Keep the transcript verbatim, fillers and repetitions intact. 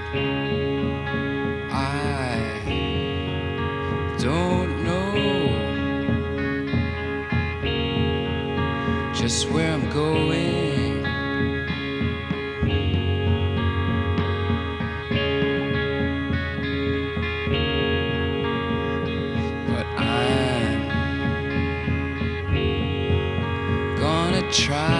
I don't know just where I'm going, but I'm gonna try.